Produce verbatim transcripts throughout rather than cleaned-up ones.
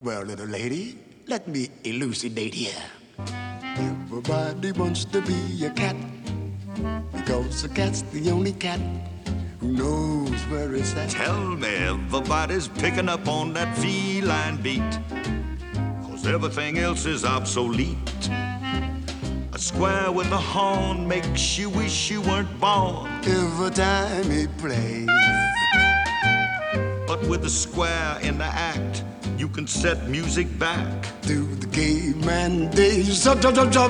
Well, little lady, let me elucidate here. Everybody wants to be a cat because a cat's the only cat who knows where it's at. Tell me everybody's picking up on that feline beat, 'cause everything else is obsolete. A square with a horn makes you wish you weren't born Every time he plays, but with the square in the act, you can set music back to the caveman days. I've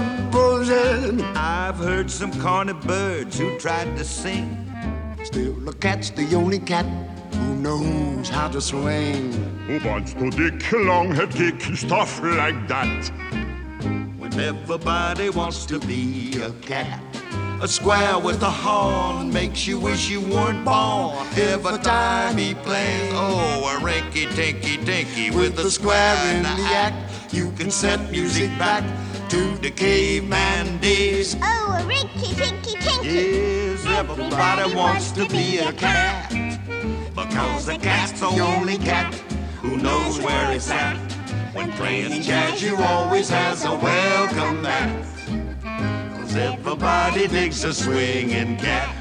heard some corny birds who tried to sing. Still, the cat's the only cat who knows how to swing. Who wants to dick, long head kick, stuff like that? When everybody wants to be a cat, a square with a horn makes you wish you weren't born. Every time he plays, oh, a rinky-tinky dinky with a square in the act, you can set music back to the caveman days. Oh, a rinky-tinky tinky. Yes, everybody wants to be a cat, because the cat's the only cat who knows where it's at. When playing jazz, you always has a welcome mat, 'cause everybody digs a swinging cat.